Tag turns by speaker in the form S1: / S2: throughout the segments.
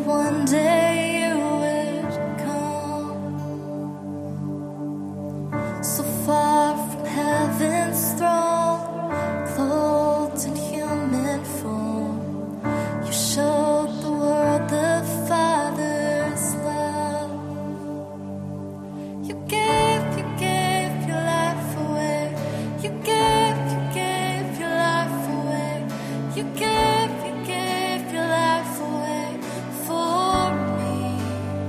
S1: one day you would come. So far from heaven's throne, clothed in human form, you showed the world the Father's love. You gave your life away. You gave your life away. You gave your life away for me.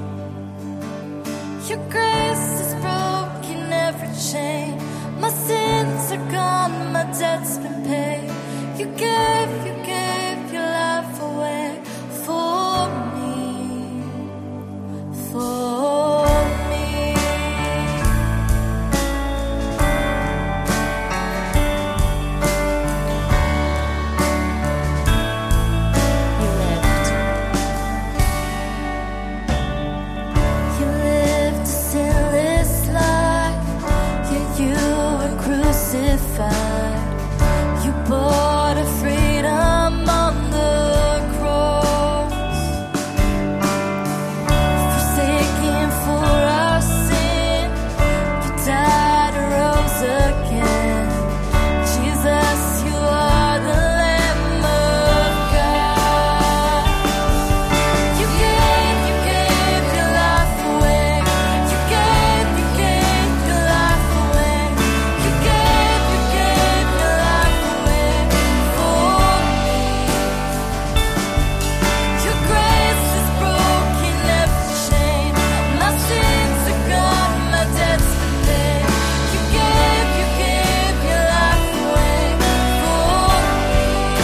S1: Your grace has broken every chain. My sins are gone, my debt's been paid. You gave your life away for me, for me. You lived a sinless life, yet you were crucified. You bought a freedom on the cross, forsaken for our sin. You died and rose again. Jesus, you are the Lamb of God. You gave your life away. You gave your life away. You gave your life away for me. Your grace has broken every chain. My sins are gone, my debt's been paid. You gave your life away for me.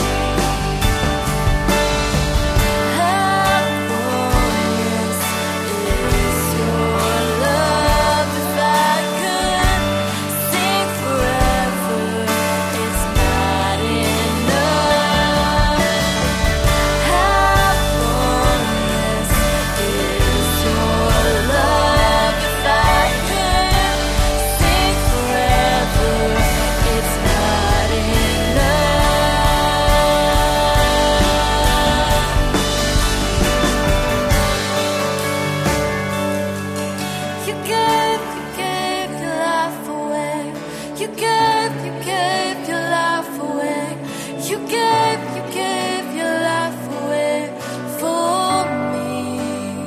S1: How glorious is your love? If I could sing forever, it's not enough. How glorious is your love? If I could sing forever, it's not enough. You gave your life away. You gave your life away. You gave your life away for me.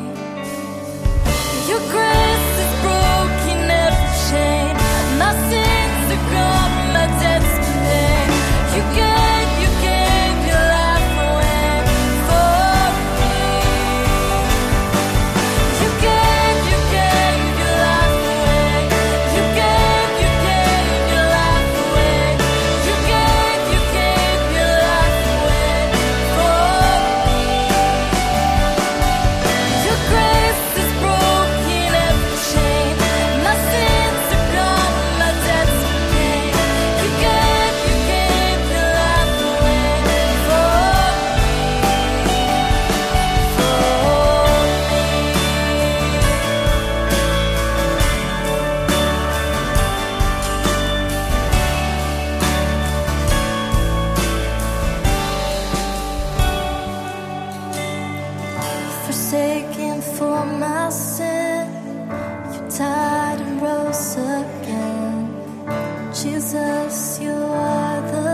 S1: Your grace has broken every chain. My sins are gone, my debt's been paid. You gave your life away for me. You gave your life away. You gave your life away. You gave your life away for me. Your grace has broken every chain. My sins are gone, my debt's been paid. You gave your life away for me, forsaken for my sin. You died and rose again. Jesus, you are the